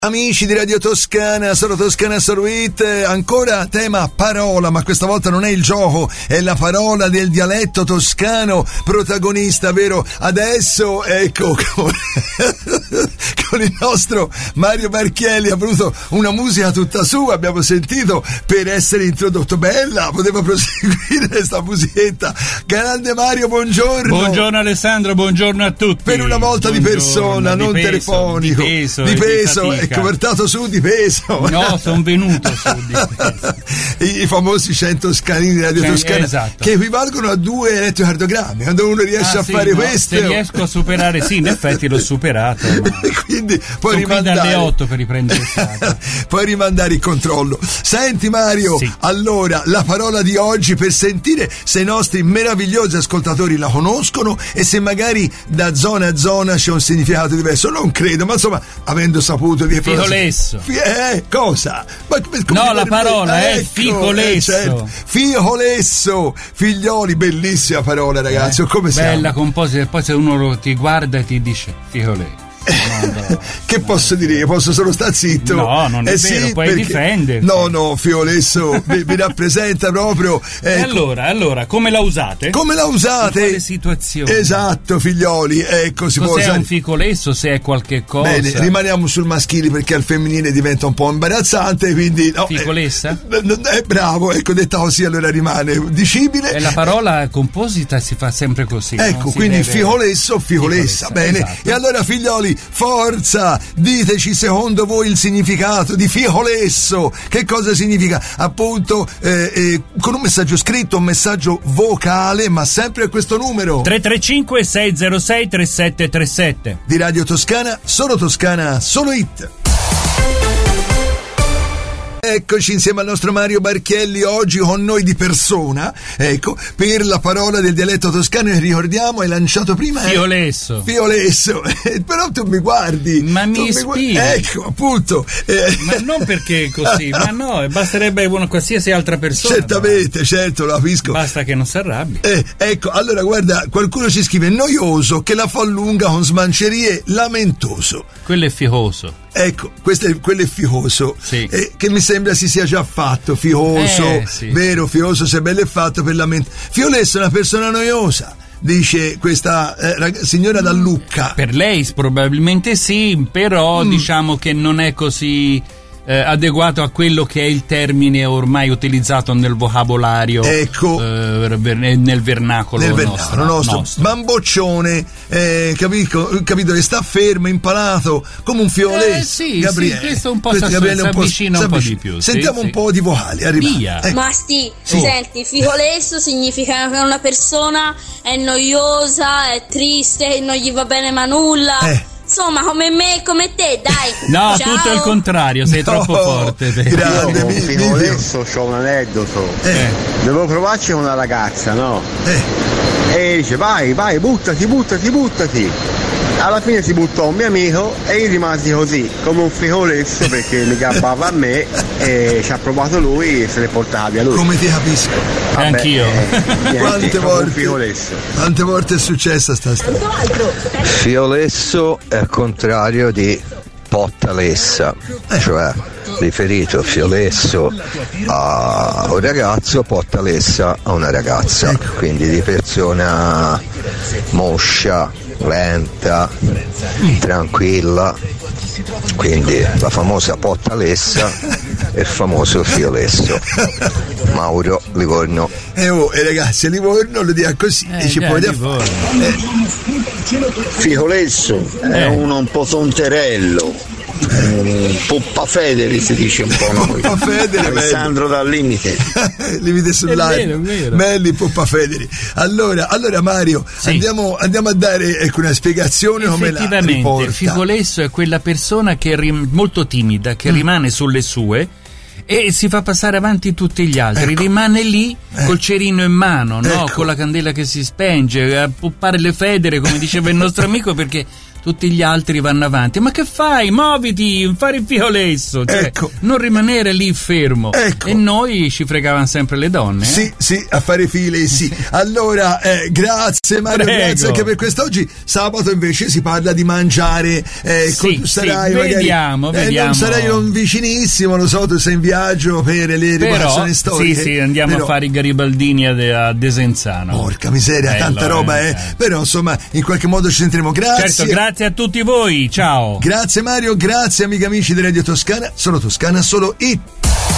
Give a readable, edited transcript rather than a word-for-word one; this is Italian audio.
Amici di Radio Toscana, sono Toscana Sorwit, ancora tema parola, ma questa volta non è il gioco, è la parola del dialetto toscano, protagonista, vero? Adesso, ecco, con il nostro Mario Barchielli ha voluto una musica tutta sua, abbiamo sentito, per essere introdotto. Bella, poteva proseguire questa musichetta. Grande Mario, buongiorno. Buongiorno Alessandro, buongiorno a tutti. Per una volta buongiorno, di persona, non peso, telefonico. Di peso, convertato su di peso. No, sono venuto su di peso. I famosi 100 scalini di Radio Toscana, esatto, che equivalgono a 2 elettrocardiogrammi. Quando uno riesce a fare questo, se riesco a superare, sì, in effetti l'ho superato, quindi puoi rimandare dalle 8 per riprendere strada. Puoi rimandare il controllo. Senti Mario, sì. Allora la parola di oggi, per sentire se i nostri meravigliosi ascoltatori la conoscono e se magari da zona a zona c'è un significato diverso, non credo, ma insomma, avendo saputo di Ficolesso. Cosa? No, la parola è ficolesso. Certo. Ficolesso, figlioli, bellissima parola, ragazzi. Come siamo? Bella, composita, e poi se uno ti guarda e ti dice ficolesso. Che posso dire? Io posso solo stare zitto. No, non è vero, sì, puoi difenderti. No, Fiolesso mi rappresenta proprio. Ecco. E allora, come la usate? Come la usate? In quale situazione? Esatto, figlioli, ecco, si può usare. Se è un ficolesso, se è qualche cosa. Bene, rimaniamo sul maschile perché al femminile diventa un po' imbarazzante, quindi no, ficolessa? Bravo, ecco, detta così allora rimane dicibile. E la parola composita si fa sempre così. Ecco, quindi ficolesso, ficolessa, bene. Esatto. E allora figlioli, forza, diteci secondo voi il significato di ficolesso. Che cosa significa? Appunto, con un messaggio scritto, un messaggio vocale, ma sempre a questo numero 335 606 3737 di Radio Toscana, solo hit. Eccoci insieme al nostro Mario Barchielli, oggi con noi di persona, ecco, per la parola del dialetto toscano, e ricordiamo, hai lanciato prima Fiolesso. Però tu mi guardi, ma mi ispiri, ecco, appunto, ma non perché così, ma no, basterebbe una qualsiasi altra persona. Certamente, no? Certo, lo capisco, basta che non si arrabbi. Ecco, allora guarda, qualcuno ci scrive noioso, che la fa lunga con smancerie, lamentoso. Quello è ficoso. Ecco, quello è ficoso, sì. Che mi sembra si sia già fatto, ficoso, sì. Vero, ficoso, se bello è fatto per Fiolesso è una persona noiosa, dice questa signora da Lucca. Per lei probabilmente sì, però diciamo che non è così adeguato a quello che è il termine ormai utilizzato nel vocabolario, ecco, nel vernacolo nostro. Bamboccione, capito che sta fermo, impalato come un fiolesso. Sì, Gabriele. Sì, questo un po' si avvicina un po' di più. Sentiamo un po' di vocali, arriviamo. Ma senti, ficolesso significa che una persona è noiosa, è triste, non gli va bene ma nulla. Insomma, come me e come te, dai. No, ciao. Tutto il contrario, sei troppo forte. Grande, io con ficolesso c'ho un aneddoto. Devo provarci con una ragazza, no? E dice vai, buttati. Alla fine si buttò un mio amico e io rimasi così, come un ficolesso, perché mi gabbava a me e ci ha provato lui e se ne portava via lui. Come ti capisco. Vabbè, anch'io. Quante volte è successa sta storia? Fiolesso è il contrario di pottalessa, cioè riferito fiolesso a un ragazzo, pottalessa a una ragazza, quindi di persona moscia, lenta, tranquilla, quindi la famosa pottalessa e il famoso fiolesso. Mauro, Livorno. Ragazzi, Livorno lo dia così e ci puoi Ficolesso è uno un po' tonterello, Poppa Federi si dice un po' noi. Poppa Federi, Alessandro dal limite. Limite sull'aria. Belli Poppa Federi. Allora Mario, andiamo a dare una spiegazione come la riporta. Effettivamente, il ficolesso è quella persona che è molto timida, che rimane sulle sue e si fa passare avanti tutti gli altri, rimane lì col cerino in mano, no? Con la candela che si spenge, a poppare le federe, come diceva il nostro amico, perché tutti gli altri vanno avanti. Ma che fai? Muoviti, fare il fiolesso, cioè, ecco, non rimanere lì fermo. Ecco. E noi ci fregavano sempre le donne. Sì, a fare file, sì. Allora, grazie Mario, Prego. grazie anche per quest'oggi. Sabato invece si parla di mangiare. Sarai vediamo. Non sarai vicinissimo, lo so, tu sei in viaggio per le riparazioni storiche. Sì, andiamo a fare i garibaldini a Desenzano. Porca miseria, tanta roba, Però insomma, in qualche modo ci sentiremo. Grazie. Certo, grazie a tutti voi, ciao. Grazie Mario, grazie amici di Radio Toscana. Sono Toscana Solo It.